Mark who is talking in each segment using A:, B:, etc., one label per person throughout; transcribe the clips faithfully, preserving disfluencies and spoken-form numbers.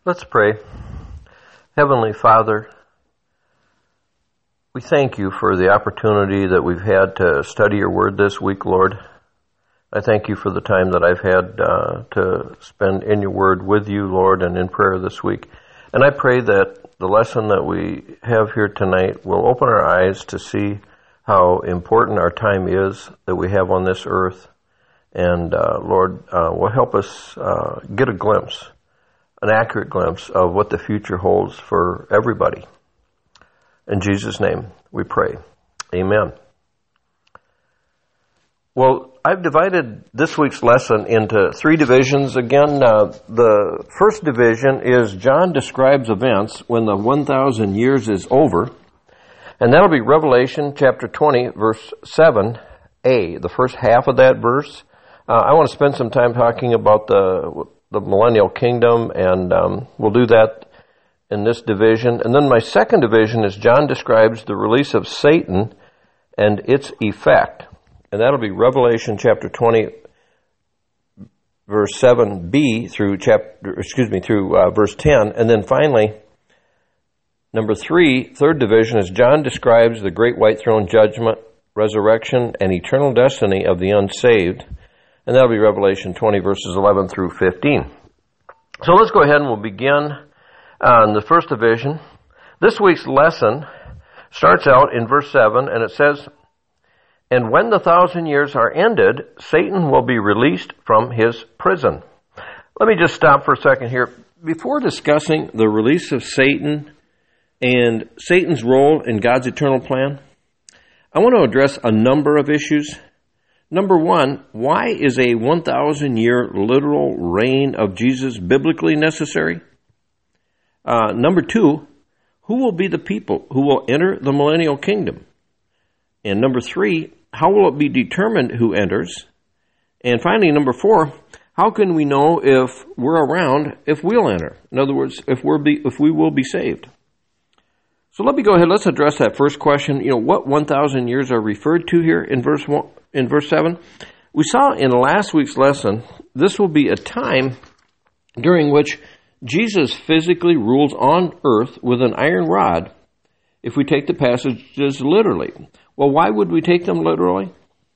A: Let's pray. Heavenly Father, we thank you for the opportunity that we've had to study your word this week, Lord. I thank you for the time that I've had uh, to spend in your word with you, Lord, and in prayer this week. And I pray that the lesson that we have here tonight will open our eyes to see how important our time is that we have on this earth. And, uh, Lord, uh, will help us uh, get a glimpse, an accurate glimpse of what the future holds for everybody. In Jesus' name we pray. Amen. Well, I've divided this week's lesson into three divisions. Again, uh, the first division is John describes events when the one thousand years is over. And that'll be Revelation chapter twenty, verse seven a, the first half of that verse. Uh, I want to spend some time talking about the the millennial kingdom, and um, we'll do that in this division. And then my second division is John describes the release of Satan and its effect. And that'll be Revelation chapter twenty, verse seven b through chapter, excuse me, through uh, verse ten. And then finally, number three, third division is John describes the great white throne judgment, resurrection, and eternal destiny of the unsaved. And that'll be Revelation twenty, verses eleven through fifteen. So let's go ahead and we'll begin on the first division. This week's lesson starts out in verse seven, and it says, "And when the thousand years are ended, Satan will be released from his prison." Let me just stop for a second here. Before discussing the release of Satan and Satan's role in God's eternal plan, I want to address a number of issues. Number one, why is a one thousand year literal reign of Jesus biblically necessary? Uh, number two, who will be the people who will enter the millennial kingdom? And number three, how will it be determined who enters? And finally, number four, how can we know if we're around if we'll enter? In other words, if we're be, if we will be saved. So let me go ahead. Let's address that first question. You know, what one thousand years are referred to here in verse one, in verse seven? We saw in last week's lesson, this will be a time during which Jesus physically rules on earth with an iron rod, if we take the passages literally. Well, why would we take them literally?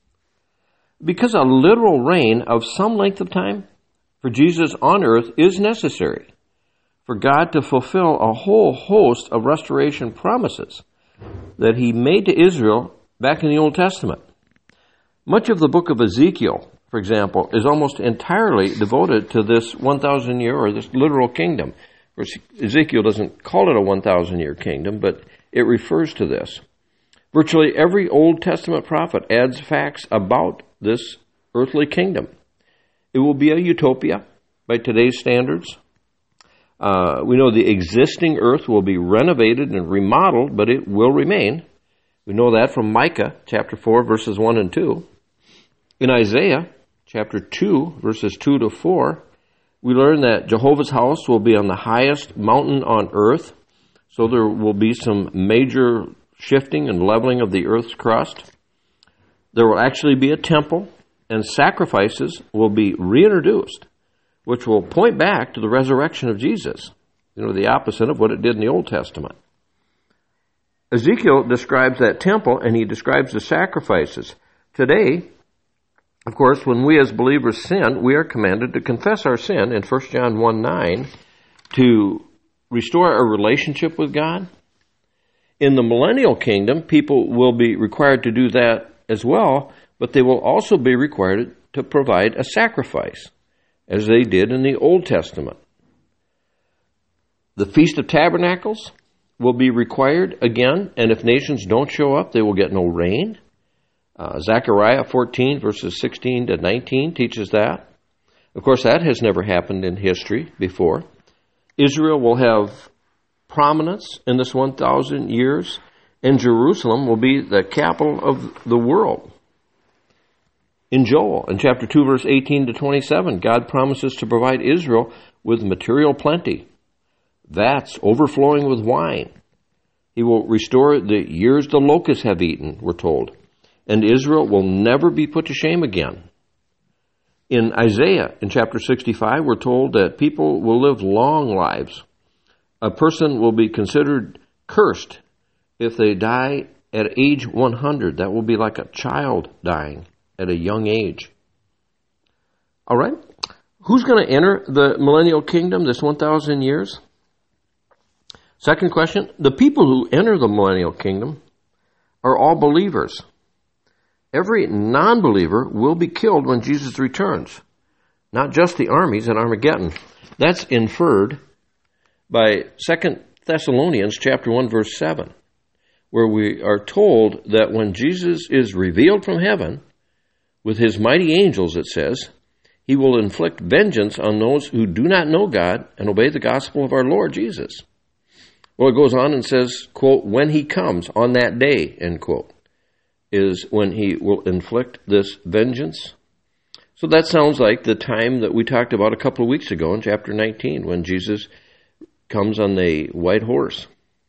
A: Because a literal reign of some length of time for Jesus on earth is necessary for God to fulfill a whole host of restoration promises that he made to Israel back in the Old Testament. Much of the book of Ezekiel, for example, is almost entirely devoted to this one thousand year or this literal kingdom. Of course, Ezekiel doesn't call it a one thousand year kingdom, but it refers to this. Virtually every Old Testament prophet adds facts about this earthly kingdom. It will be a utopia by today's standards. Uh, we know the existing earth will be renovated and remodeled, but it will remain. We know that from Micah chapter four, verses one and two. In Isaiah chapter two, verses two to four, we learn that Jehovah's house will be on the highest mountain on earth, so there will be some major shifting and leveling of the earth's crust. There will actually be a temple, and sacrifices will be reintroduced, which will point back to the resurrection of Jesus, you know, the opposite of what it did in the Old Testament. Ezekiel describes that temple, and he describes the sacrifices. Today, of course, when we as believers sin, we are commanded to confess our sin in First John one nine to restore our relationship with God. In the millennial kingdom, people will be required to do that as well, but they will also be required to provide a sacrifice, as they did in the Old Testament. The Feast of Tabernacles will be required again, and if nations don't show up, they will get no rain. Uh, Zechariah fourteen, verses sixteen to nineteen teaches that. Of course, that has never happened in history before. Israel will have prominence in this one thousand years, and Jerusalem will be the capital of the world. In Joel, in chapter two, verse eighteen to twenty-seven, God promises to provide Israel with material plenty, vats overflowing with wine. He will restore the years the locusts have eaten, we're told, and Israel will never be put to shame again. In Isaiah, in chapter sixty-five, we're told that people will live long lives. A person will be considered cursed if they die at age one hundred. That will be like a child dying at a young age. All right. Who's going to enter the millennial kingdom, this one thousand years? Second question, the people who enter the millennial kingdom are all believers. Every non-believer will be killed when Jesus returns, not just the armies in Armageddon. That's inferred by Second Thessalonians chapter one, verse seven, where we are told that when Jesus is revealed from heaven with his mighty angels, it says, he will inflict vengeance on those who do not know God and obey the gospel of our Lord Jesus. Well, it goes on and says, quote, when he comes on that day, end quote, is when he will inflict this vengeance. So that sounds like the time that we talked about a couple of weeks ago in chapter nineteen, when Jesus comes on the white horse.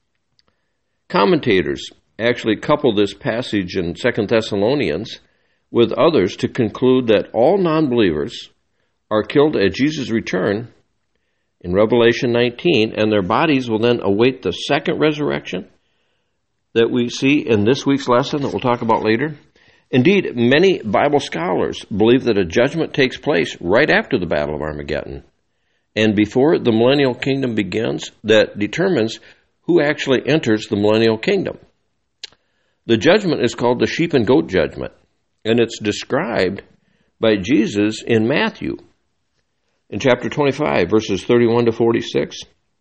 A: Commentators actually couple this passage in Second Thessalonians with others to conclude that all non-believers are killed at Jesus' return in Revelation nineteen, and their bodies will then await the second resurrection that we see in this week's lesson that we'll talk about later. Indeed, many Bible scholars believe that a judgment takes place right after the Battle of Armageddon and before the millennial kingdom begins that determines who actually enters the millennial kingdom. The judgment is called the sheep and goat judgment, and it's described by Jesus in Matthew in chapter twenty-five, verses thirty-one to forty-six.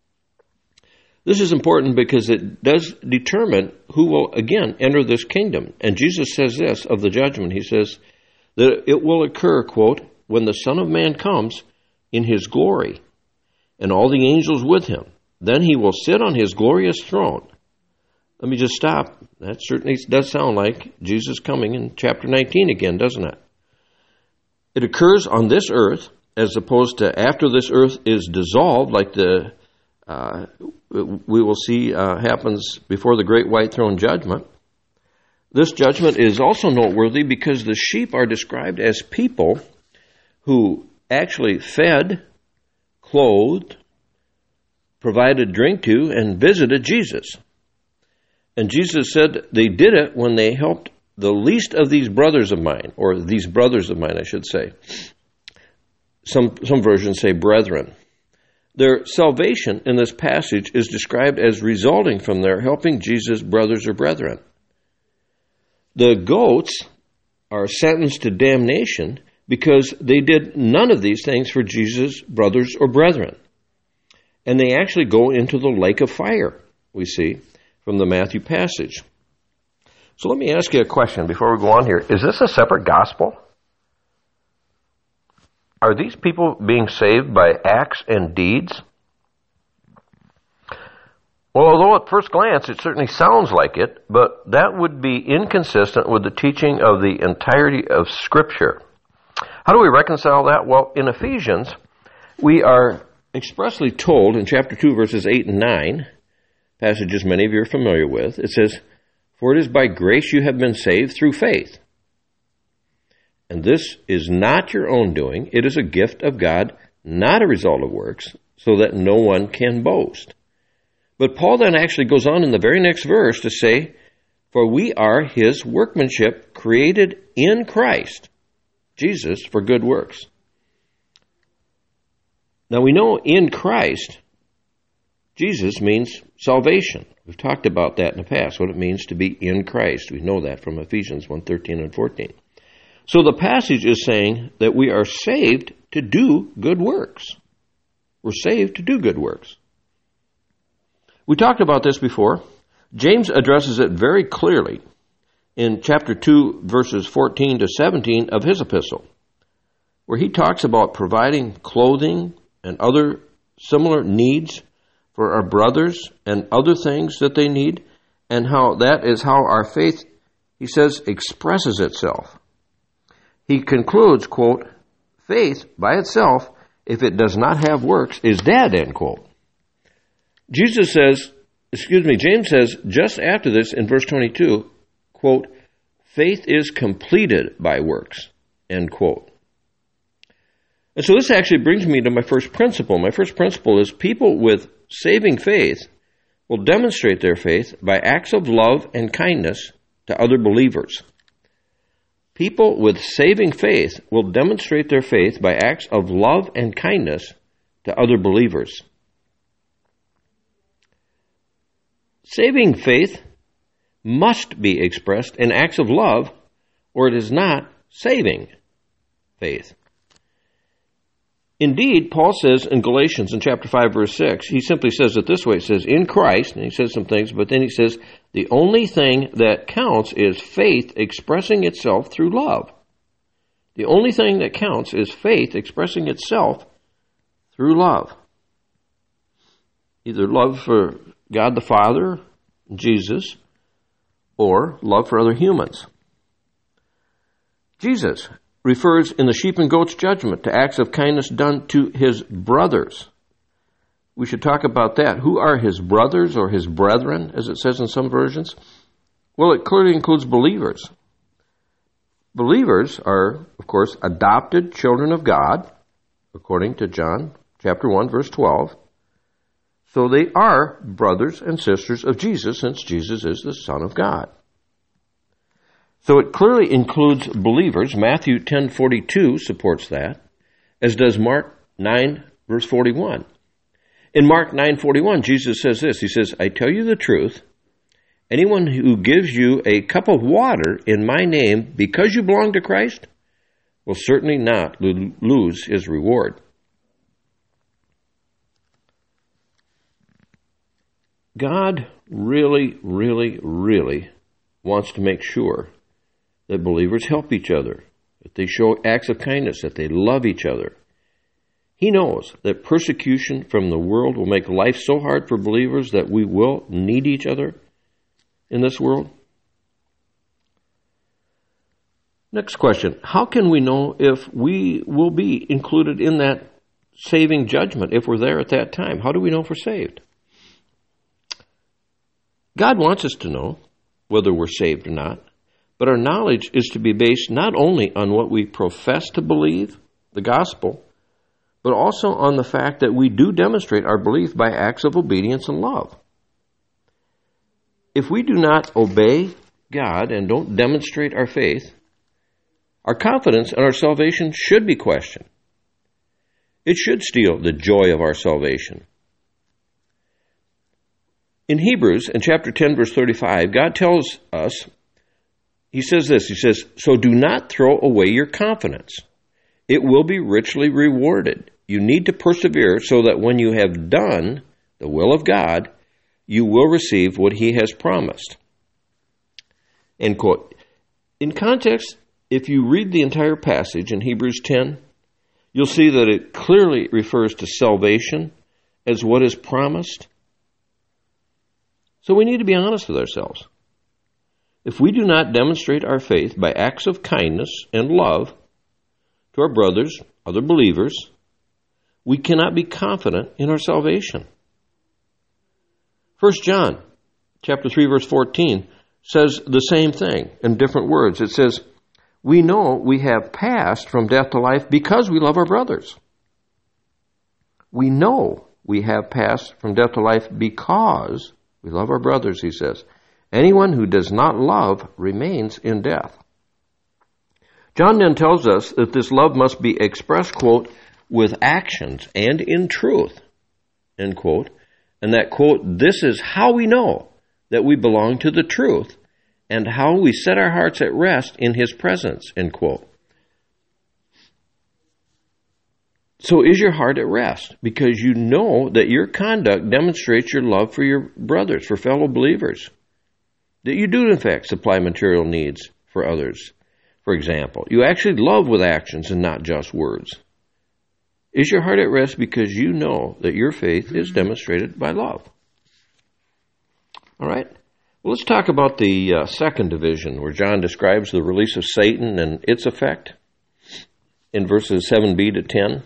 A: This is important because it does determine who will, again, enter this kingdom. And Jesus says this of the judgment. He says that it will occur, quote, when the Son of Man comes in his glory and all the angels with him. Then he will sit on his glorious throne. Let me just stop. That certainly does sound like Jesus coming in chapter nineteen again, doesn't it? It occurs on this earth as opposed to after this earth is dissolved, like the uh, we will see uh, happens before the great white throne judgment. This judgment is also noteworthy because the sheep are described as people who actually fed, clothed, provided drink to, and visited Jesus. And Jesus said they did it when they helped the least of these brothers of mine, or these brothers of mine, I should say. Some, some versions say brethren. Their salvation in this passage is described as resulting from their helping Jesus' brothers or brethren. The goats are sentenced to damnation because they did none of these things for Jesus' brothers or brethren. And they actually go into the lake of fire, we see, from the Matthew passage. So let me ask you a question before we go on here. Is this a separate gospel? Are these people being saved by acts and deeds? Well, although at first glance it certainly sounds like it, but that would be inconsistent with the teaching of the entirety of Scripture. How do we reconcile that? Well, in Ephesians, we are expressly told in chapter two, verses eight and nine, passages many of you are familiar with, it says, for it is by grace you have been saved through faith. And this is not your own doing. It is a gift of God, not a result of works, so that no one can boast. But Paul then actually goes on in the very next verse to say, for we are his workmanship, created in Christ, Jesus, for good works. Now we know in Christ, Jesus means salvation. We've talked about that in the past, what it means to be in Christ. We know that from Ephesians one, thirteen and fourteen. So the passage is saying that we are saved to do good works. We're saved to do good works. We talked about this before. James addresses it very clearly in chapter two, verses fourteen to seventeen of his epistle, where he talks about providing clothing and other similar needs for our brothers and other things that they need, and how that is how our faith, he says, expresses itself. He concludes, quote, faith by itself, if it does not have works, is dead, end quote. Jesus says, excuse me, James says just after this in verse twenty-two, quote, faith is completed by works, end quote. And so this actually brings me to my first principle. My first principle is people with saving faith will demonstrate their faith by acts of love and kindness to other believers. People with saving faith will demonstrate their faith by acts of love and kindness to other believers. Saving faith must be expressed in acts of love, or it is not saving faith. Indeed, Paul says in Galatians in chapter five, verse six, he simply says it this way. It says, in Christ, and he says some things, but then he says, the only thing that counts is faith expressing itself through love. The only thing that counts is faith expressing itself through love. Either love for God the Father, Jesus, or love for other humans. Jesus refers in the sheep and goats judgment to acts of kindness done to his brothers. We should talk about that. Who are his brothers or his brethren, as it says in some versions? Well, it clearly includes believers. Believers are, of course, adopted children of God, according to John chapter one, verse twelve. So they are brothers and sisters of Jesus, since Jesus is the Son of God. So it clearly includes believers. Matthew ten forty-two supports that, as does Mark nine, verse forty-one. In Mark nine forty-one, Jesus says this. He says, I tell you the truth, anyone who gives you a cup of water in my name because you belong to Christ will certainly not lo- lose his reward. God really, really, really wants to make sure that believers help each other, that they show acts of kindness, that they love each other. He knows that persecution from the world will make life so hard for believers that we will need each other in this world. Next question. How can we know if we will be included in that saving judgment, if we're there at that time? How do we know if we're saved? God wants us to know whether we're saved or not. But our knowledge is to be based not only on what we profess to believe, the gospel, but also on the fact that we do demonstrate our belief by acts of obedience and love. If we do not obey God and don't demonstrate our faith, our confidence in our salvation should be questioned. It should steal the joy of our salvation. In Hebrews, in chapter ten, verse thirty-five, God tells us, he says this, he says, so do not throw away your confidence. It will be richly rewarded. You need to persevere so that when you have done the will of God, you will receive what he has promised. End quote. In context, if you read the entire passage in Hebrews ten, you'll see that it clearly refers to salvation as what is promised. So we need to be honest with ourselves. If we do not demonstrate our faith by acts of kindness and love to our brothers, other believers, we cannot be confident in our salvation. First John chapter three, verse fourteen says the same thing in different words. It says, we know we have passed from death to life because we love our brothers. We know we have passed from death to life because we love our brothers, he says. Anyone who does not love remains in death. John then tells us that this love must be expressed, quote, with actions and in truth, end quote, and that, quote, this is how we know that we belong to the truth and how we set our hearts at rest in his presence, end quote. So is your heart at rest because you know that your conduct demonstrates your love for your brothers, for fellow believers? That you do, in fact, supply material needs for others. For example, you actually love with actions and not just words. Is your heart at rest because you know that your faith is demonstrated by love? All right. Well, let's talk about the uh, second division where John describes the release of Satan and its effect in verses seven b to ten.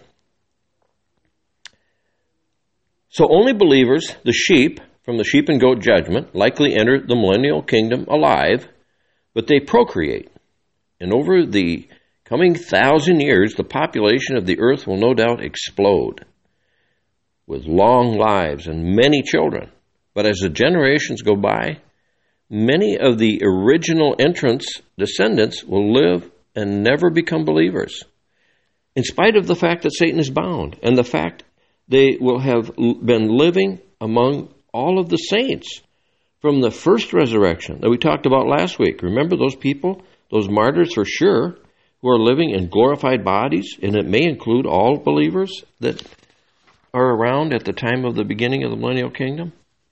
A: So only believers, the sheep, from the sheep and goat judgment, likely enter the millennial kingdom alive, but they procreate. And over the coming thousand years, the population of the earth will no doubt explode with long lives and many children. But as the generations go by, many of the original entrants' descendants will live and never become believers, in spite of the fact that Satan is bound and the fact they will have been living among all of the saints from the first resurrection that we talked about last week. Remember those people, those martyrs for sure, who are living in glorified bodies, and it may include all believers that are around at the time of the beginning of the millennial kingdom.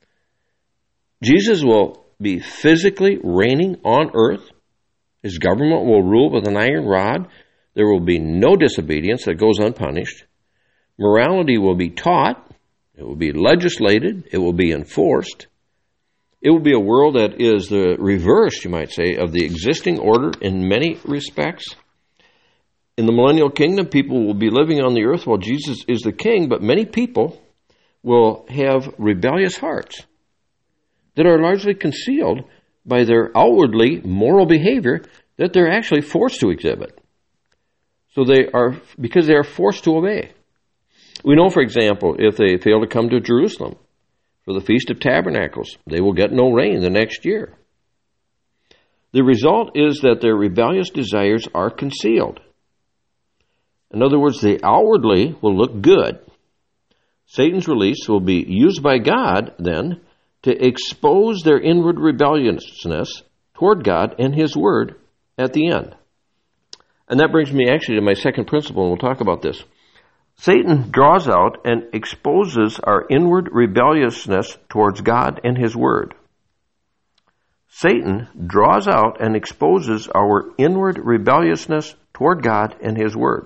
A: Jesus will be physically reigning on earth. His government will rule with an iron rod. There will be no disobedience that goes unpunished. Morality will be taught. It will be legislated. It will be enforced. It will be a world that is the reverse, you might say, of the existing order in many respects. In the millennial kingdom, people will be living on the earth while Jesus is the king, but many people will have rebellious hearts that are largely concealed by their outwardly moral behavior that they're actually forced to exhibit. So they are, because they are forced to obey. We know, for example, if they fail to come to Jerusalem for the Feast of Tabernacles, they will get no rain the next year. The result is that their rebellious desires are concealed. In other words, they outwardly will look good. Satan's release will be used by God, then, to expose their inward rebelliousness toward God and His Word at the end. And that brings me actually to my second principle, and we'll talk about this. Satan draws out and exposes our inward rebelliousness towards God and His Word. Satan draws out and exposes our inward rebelliousness toward God and His Word.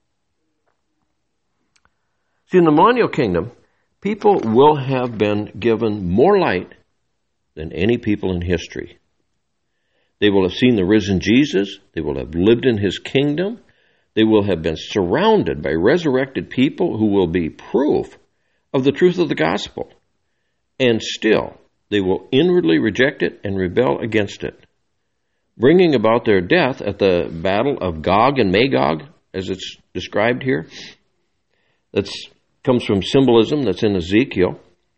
A: See, in the millennial kingdom, people will have been given more light than any people in history. They will have seen the risen Jesus. They will have lived in His kingdom. They will have been surrounded by resurrected people who will be proof of the truth of the gospel. And still, they will inwardly reject it and rebel against it, bringing about their death at the battle of Gog and Magog, as it's described here. That comes from symbolism that's in Ezekiel.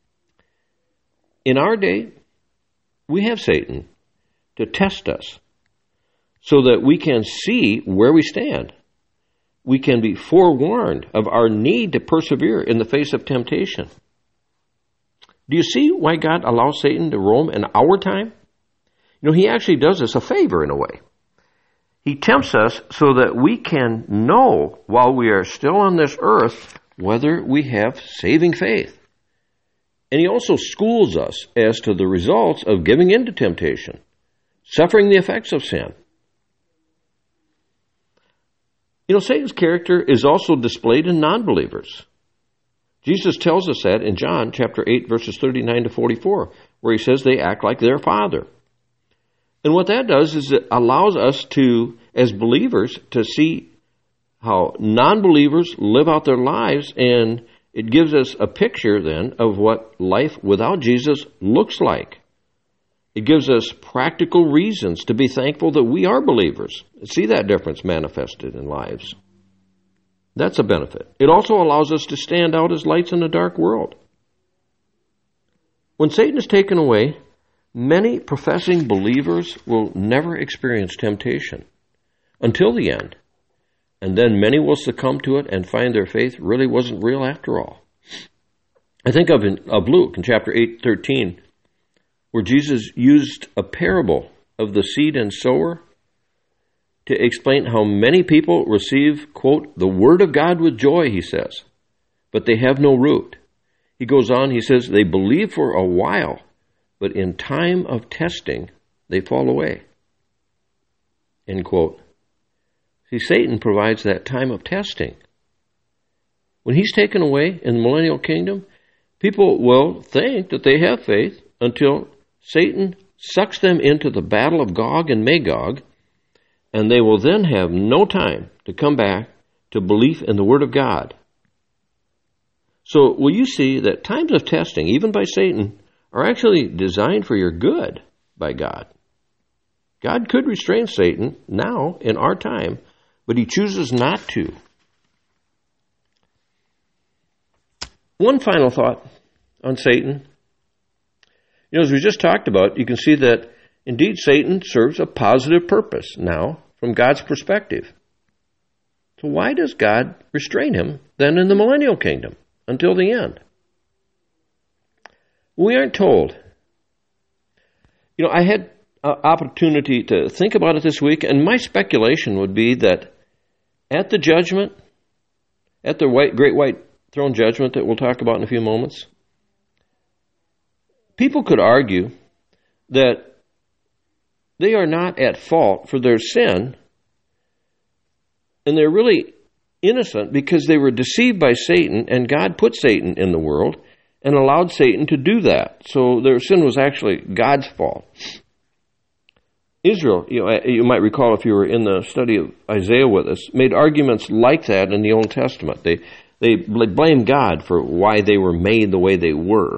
A: In our day, we have Satan to test us so that we can see where we stand. We can be forewarned of our need to persevere in the face of temptation. Do you see why God allows Satan to roam in our time? You know, He actually does us a favor in a way. He tempts us so that we can know while we are still on this earth whether we have saving faith. And He also schools us as to the results of giving in to temptation, suffering the effects of sin. You know, Satan's character is also displayed in non-believers. Jesus tells us that in John chapter eight, verses thirty-nine to forty-four, where He says they act like their father. And what that does is it allows us to, as believers, to see how non-believers live out their lives, and it gives us a picture then of what life without Jesus looks like. It gives us practical reasons to be thankful that we are believers. See that difference manifested in lives. That's a benefit. It also allows us to stand out as lights in a dark world. When Satan is taken away, many professing believers will never experience temptation until the end. And then many will succumb to it and find their faith really wasn't real after all. I think of, in, of Luke in chapter eight, thirteen, where Jesus used a parable of the seed and sower to explain how many people receive, quote, the word of God with joy, He says, but they have no root. He goes on, He says, they believe for a while, but in time of testing, they fall away, end quote. See, Satan provides that time of testing. When he's taken away in the millennial kingdom, people will think that they have faith until Satan sucks them into the battle of Gog and Magog, and they will then have no time to come back to belief in the Word of God. So will you see that times of testing, even by Satan, are actually designed for your good by God? God could restrain Satan now in our time but he chooses not to. One final thought on Satan. You know, as we just talked about, you can see that indeed Satan serves a positive purpose now from God's perspective. So why does God restrain him then in the millennial kingdom until the end? We aren't told. You know, I had an opportunity to think about it this week, and my speculation would be that at the judgment, at the white, great white throne judgment that we'll talk about in a few moments, people could argue that they are not at fault for their sin, and they're really innocent because they were deceived by Satan, and God put Satan in the world and allowed Satan to do that. So their sin was actually God's fault. Israel, you know, you might recall if you were in the study of Isaiah with us, made arguments like that in the Old Testament. They they blamed God for why they were made the way they were.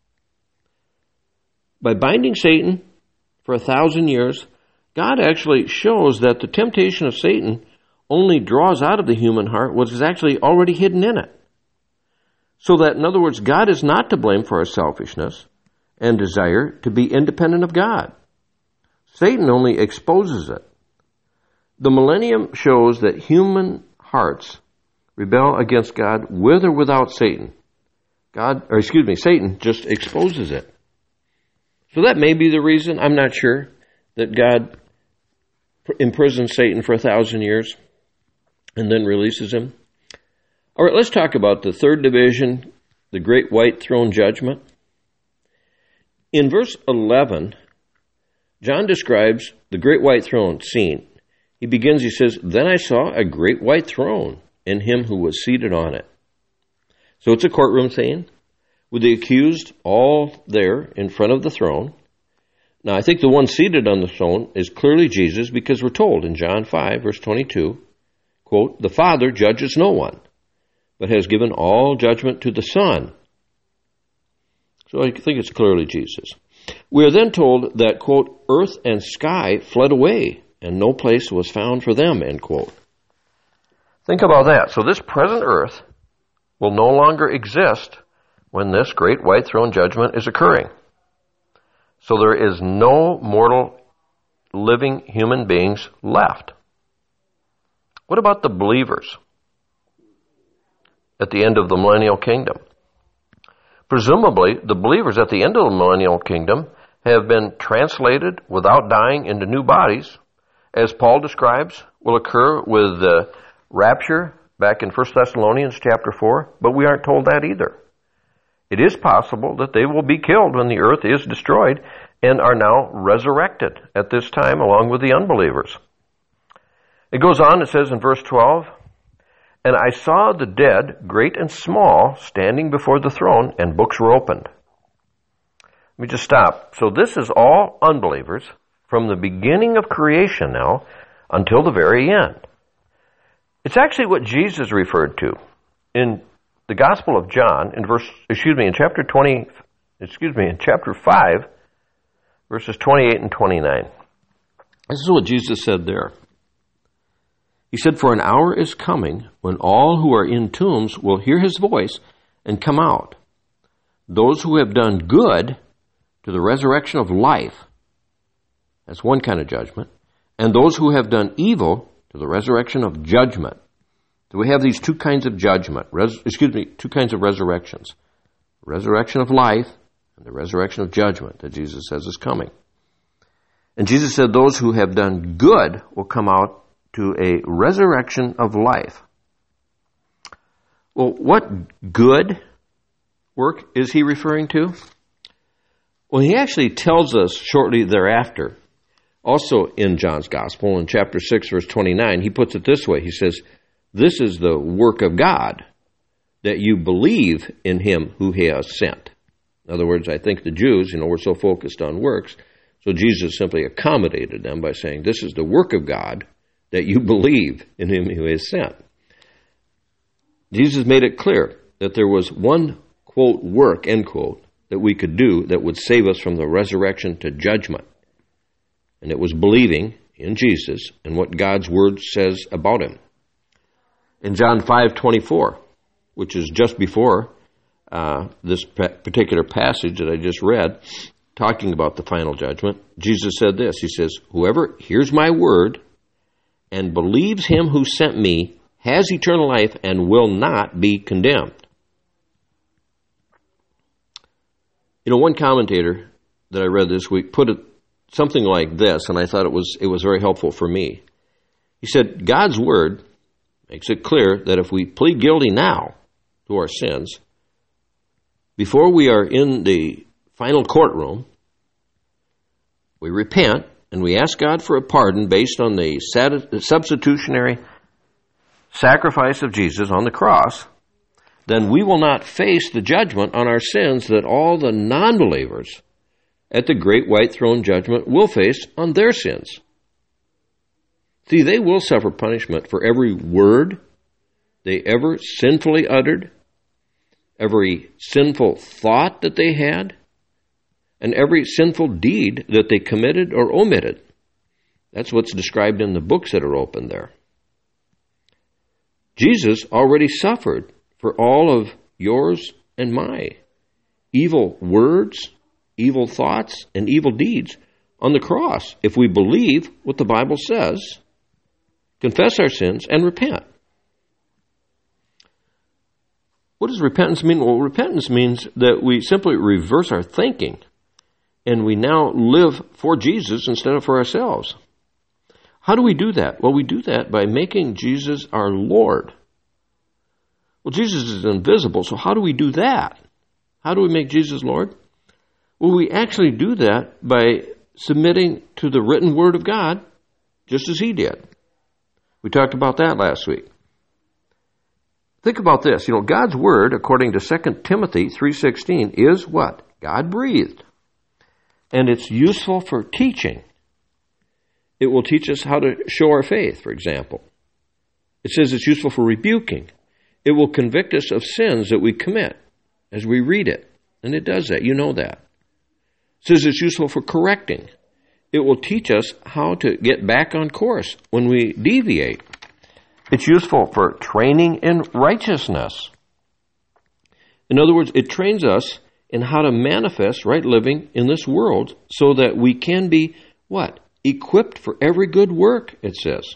A: By binding Satan for a thousand years, God actually shows that the temptation of Satan only draws out of the human heart what is actually already hidden in it. So that, in other words, God is not to blame for our selfishness and desire to be independent of God. Satan only exposes it. The millennium shows that human hearts rebel against God with or without Satan. God, or excuse me, Satan just exposes it. So that may be the reason, I'm not sure, that God imprisons Satan for a thousand years and then releases him. All right, let's talk about the third division, the great white throne judgment. In verse eleven, John describes the great white throne scene. He begins, he says, "Then I saw a great white throne and him who was seated on it." So it's a courtroom scene with the accused all there in front of the throne. Now, I think the one seated on the throne is clearly Jesus, because we're told in John five, verse twenty-two, quote, "The Father judges no one, but has given all judgment to the Son." So I think it's clearly Jesus. We are then told that, quote, "Earth and sky fled away, and no place was found for them," end quote. Think about that. So this present earth will no longer exist when this great white throne judgment is occurring. So there is no mortal living human beings left. What about the believers at the end of the millennial kingdom? Presumably, the believers at the end of the millennial kingdom have been translated without dying into new bodies, as Paul describes will occur with the rapture back in First Thessalonians chapter four, but we aren't told that either. It is possible that they will be killed when the earth is destroyed and are now resurrected at this time along with the unbelievers. It goes on, it says in verse twelve, "And I saw the dead, great and small, standing before the throne, and books were opened." Let me just stop. So this is all unbelievers from the beginning of creation now until the very end. It's actually what Jesus referred to in the Gospel of John in verse, excuse me, in chapter twenty, excuse me, in chapter five, verses twenty-eight and twenty-nine. This is what Jesus said there. He said, "For an hour is coming when all who are in tombs will hear his voice and come out. Those who have done good to the resurrection of life," that's one kind of judgment, "and those who have done evil to the resurrection of judgment." So we have these two kinds of judgment, res, excuse me, two kinds of resurrections. Resurrection of life and the resurrection of judgment that Jesus says is coming. And Jesus said those who have done good will come out to a resurrection of life. Well, what good work is he referring to? Well, he actually tells us shortly thereafter, also in John's Gospel, in chapter six, verse twenty-nine, he puts it this way. He says, "This is the work of God, that you believe in him who he has sent." In other words, I think the Jews, you know, were so focused on works, so Jesus simply accommodated them by saying, "This is the work of God, that you believe in him who is sent." Jesus made it clear that there was one, quote, work, end quote, that we could do that would save us from the resurrection to judgment. And it was believing in Jesus and what God's Word says about him. In John five twenty-four, which is just before uh, this particular passage that I just read, talking about the final judgment, Jesus said this. He says, "Whoever hears my word and believes him who sent me has eternal life and will not be condemned." You know, one commentator that I read this week put it something like this, and I thought it was it was very helpful for me. He said, God's word makes it clear that if we plead guilty now to our sins, before we are in the final courtroom, we repent and we ask God for a pardon based on the substitutionary sacrifice of Jesus on the cross, then we will not face the judgment on our sins that all the non-believers at the great white throne judgment will face on their sins. See, they will suffer punishment for every word they ever sinfully uttered, every sinful thought that they had, and every sinful deed that they committed or omitted. That's what's described in the books that are open there. Jesus already suffered for all of yours and my evil words, evil thoughts, and evil deeds on the cross if we believe what the Bible says, confess our sins, and repent. What does repentance mean? Well, repentance means that we simply reverse our thinking and we now live for Jesus instead of for ourselves. How do we do that? Well, we do that by making Jesus our Lord. Well, Jesus is invisible, so how do we do that? How do we make Jesus Lord? Well, we actually do that by submitting to the written Word of God, just as He did. We talked about that last week. Think about this. You know, God's Word, according to Second Timothy three sixteen, is what? God-breathed. And it's useful for teaching. It will teach us how to show our faith, for example. It says it's useful for rebuking. It will convict us of sins that we commit as we read it. And it does that. You know that. It says it's useful for correcting. It will teach us how to get back on course when we deviate. It's useful for training in righteousness. In other words, it trains us in how to manifest right living in this world so that we can be, what? Equipped for every good work, it says.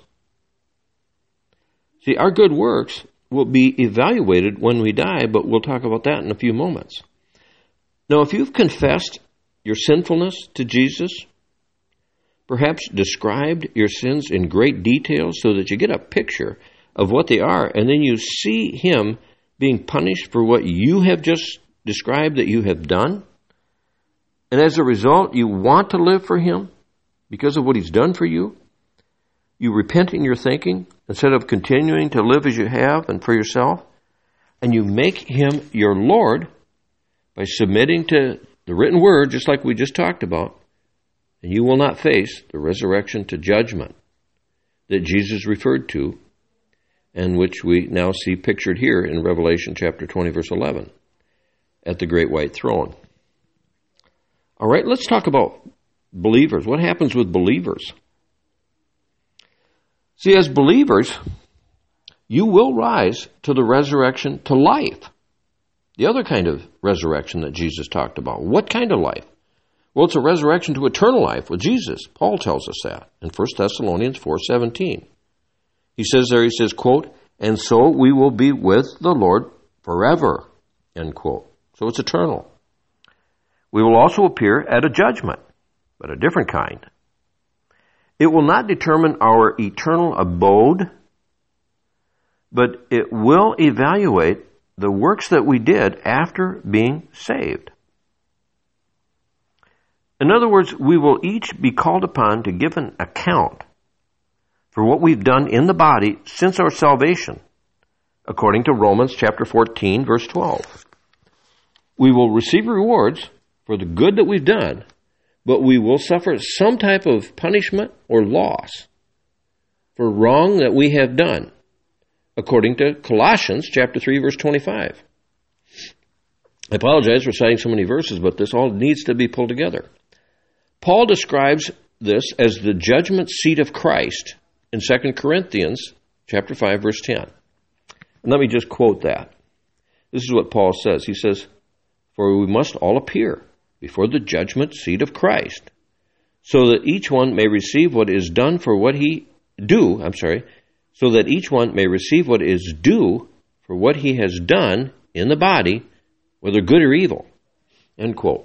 A: See, our good works will be evaluated when we die, but we'll talk about that in a few moments. Now, if you've confessed your sinfulness to Jesus, perhaps described your sins in great detail so that you get a picture of what they are, and then you see Him being punished for what you have just described that you have done, and as a result, you want to live for Him because of what He's done for you, you repent in your thinking instead of continuing to live as you have and for yourself, and you make Him your Lord by submitting to the written Word, just like we just talked about, and you will not face the resurrection to judgment that Jesus referred to and which we now see pictured here in Revelation chapter twenty, verse eleven, at the great white throne. All right, let's talk about believers. What happens with believers? See, as believers, you will rise to the resurrection to life. The other kind of resurrection that Jesus talked about. What kind of life? Well, it's a resurrection to eternal life with Jesus. Paul tells us that in First Thessalonians four seventeen. He says there, he says, quote, "And so we will be with the Lord forever," end quote. So it's eternal. We will also appear at a judgment, but a different kind. It will not determine our eternal abode, but it will evaluate the works that we did after being saved. In other words, we will each be called upon to give an account for what we've done in the body since our salvation, according to Romans chapter fourteen, verse twelve. We will receive rewards for the good that we've done, but we will suffer some type of punishment or loss for wrong that we have done, according to Colossians chapter three, verse twenty-five. I apologize for citing so many verses, but this all needs to be pulled together. Paul describes this as the judgment seat of Christ in Second Corinthians chapter five, verse ten. And let me just quote that. This is what Paul says. He says, "For we must all appear before the judgment seat of Christ, so that each one may receive what is done for what he do, I'm sorry, so that each one may receive what is due for what he has done in the body, whether good or evil." End quote.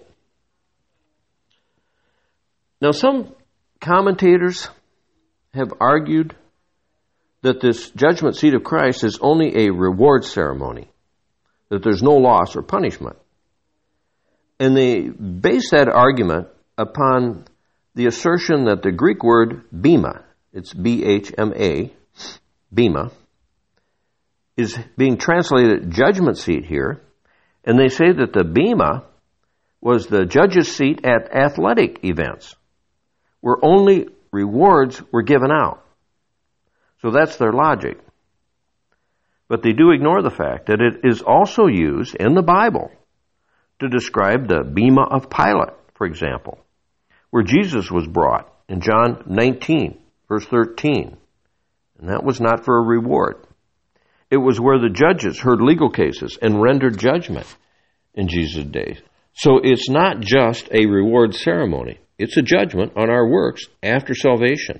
A: Now, some commentators have argued that this judgment seat of Christ is only a reward ceremony, that there's no loss or punishment. And they base that argument upon the assertion that the Greek word bema, it's B H M A, bema, is being translated judgment seat here, and they say that the bema was the judge's seat at athletic events, where only rewards were given out. So that's their logic. But they do ignore the fact that it is also used in the Bible to describe the bema of Pilate, for example, where Jesus was brought in John nineteen, verse thirteen. And that was not for a reward. It was where the judges heard legal cases and rendered judgment in Jesus' days. So it's not just a reward ceremony. It's a judgment on our works after salvation.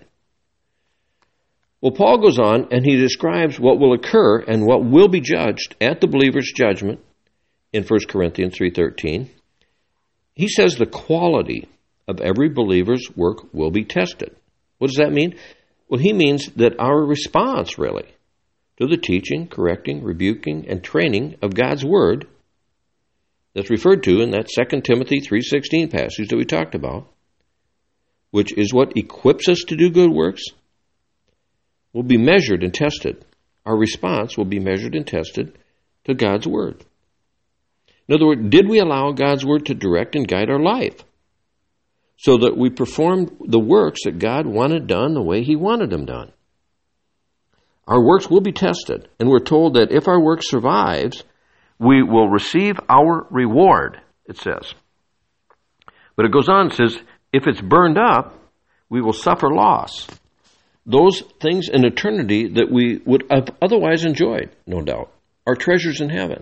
A: Well, Paul goes on and he describes what will occur and what will be judged at the believer's judgment in First Corinthians three thirteen. He says the quality of every believer's work will be tested. What does that mean? Well, he means that our response, really, to the teaching, correcting, rebuking, and training of God's Word that's referred to in that Second Timothy three sixteen passage that we talked about, which is what equips us to do good works, will be measured and tested. Our response will be measured and tested to God's Word. In other words, did we allow God's Word to direct and guide our life so that we performed the works that God wanted done the way He wanted them done? Our works will be tested, and we're told that if our work survives, we will receive our reward, it says. But it goes on and says, if it's burned up, we will suffer loss. Those things in eternity that we would have otherwise enjoyed, no doubt, are treasures in heaven.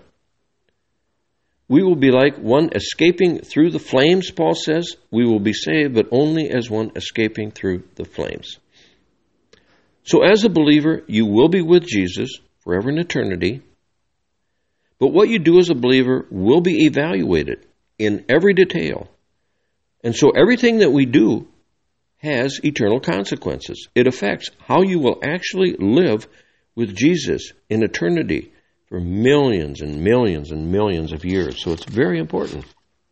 A: We will be like one escaping through the flames, Paul says. We will be saved, but only as one escaping through the flames. So as a believer, you will be with Jesus forever in eternity. But what you do as a believer will be evaluated in every detail. And so everything that we do has eternal consequences. It affects how you will actually live with Jesus in eternity for millions and millions and millions of years. So it's very important.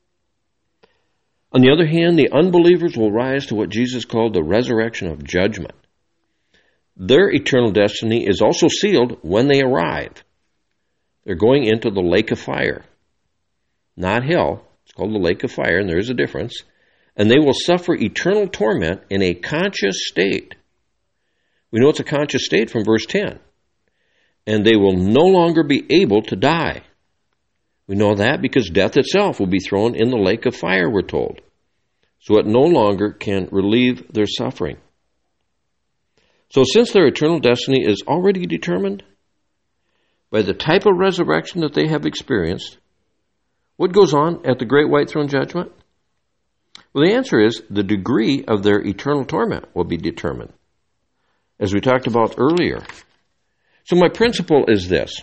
A: On the other hand, the unbelievers will rise to what Jesus called the resurrection of judgment. Their eternal destiny is also sealed when they arrive. They're going into the lake of fire. Not hell. It's called the lake of fire, and there is a difference. And they will suffer eternal torment in a conscious state. We know it's a conscious state from verse ten. And they will no longer be able to die. We know that because death itself will be thrown in the lake of fire, we're told. So it no longer can relieve their suffering. So since their eternal destiny is already determined by the type of resurrection that they have experienced, what goes on at the great white throne judgment? Well, the answer is the degree of their eternal torment will be determined, as we talked about earlier. So my principle is this.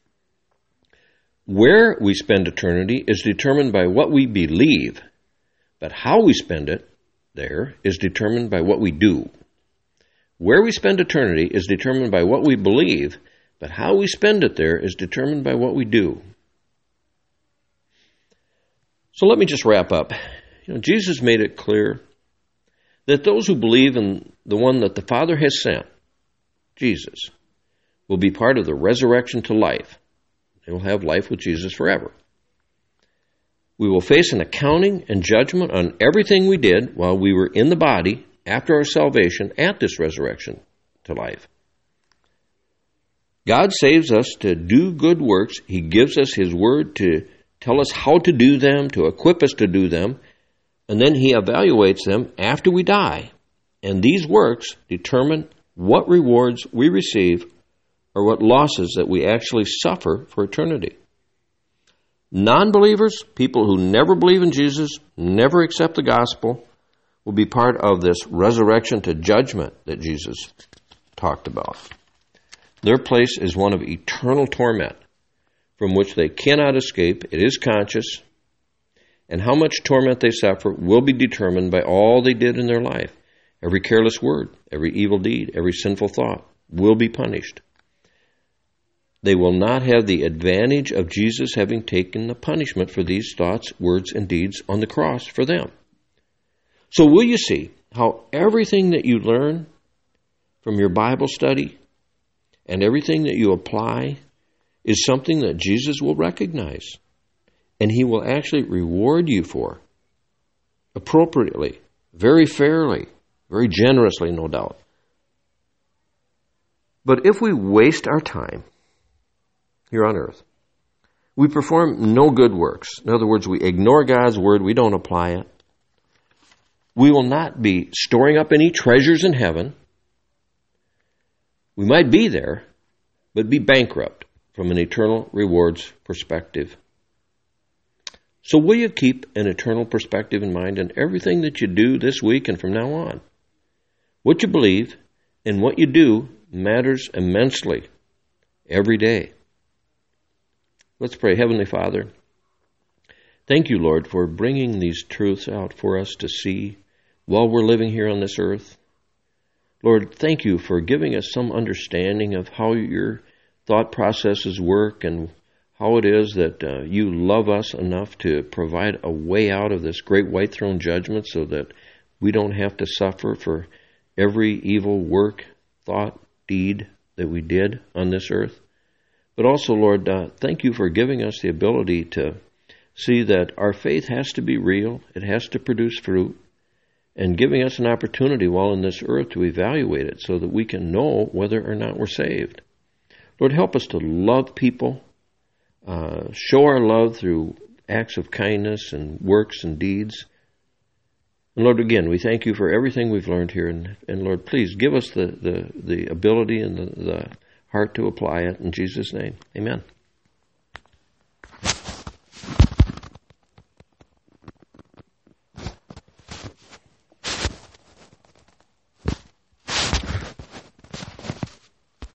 A: Where we spend eternity is determined by what we believe, but how we spend it there is determined by what we do. Where we spend eternity is determined by what we believe, but how we spend it there is determined by what we do. So let me just wrap up. You know, Jesus made it clear that those who believe in the one that the Father has sent, Jesus, will be part of the resurrection to life. They will have life with Jesus forever. We will face an accounting and judgment on everything we did while we were in the body after our salvation at this resurrection to life. God saves us to do good works. He gives us His Word to tell us how to do them, to equip us to do them, and then He evaluates them after we die And these works determine what rewards we receive or what losses that we actually suffer for eternity. Non-believers, people who never believe in Jesus, never accept the gospel, will be part of this resurrection to judgment that Jesus talked about. Their place is one of eternal torment from which they cannot escape. It is conscious, and how much torment they suffer will be determined by all they did in their life. Every careless word, every evil deed, every sinful thought will be punished. They will not have the advantage of Jesus having taken the punishment for these thoughts, words, and deeds on the cross for them. So will you see how everything that you learn from your Bible study and everything that you apply is something that Jesus will recognize and He will actually reward you for appropriately, very fairly, very generously, no doubt. But if we waste our time here on earth, we perform no good works. In other words, we ignore God's word, we don't apply it. We will not be storing up any treasures in heaven. We might be there, but be bankrupt from an eternal rewards perspective. So will you keep an eternal perspective in mind in everything that you do this week and from now on? What you believe and what you do matters immensely every day. Let's pray. Heavenly Father, thank you, Lord, for bringing these truths out for us to see while we're living here on this earth. Lord, thank you for giving us some understanding of how your thought processes work and how it is that uh, you love us enough to provide a way out of this great white throne judgment so that we don't have to suffer for every evil work, thought, deed that we did on this earth. But also, Lord, uh, thank you for giving us the ability to see that our faith has to be real, it has to produce fruit, and giving us an opportunity while on this earth to evaluate it so that we can know whether or not we're saved. Lord, help us to love people, uh, show our love through acts of kindness and works and deeds. And Lord, again, we thank you for everything we've learned here. And, and Lord, please give us the, the, the ability and the, the heart to apply it. In Jesus' name, amen.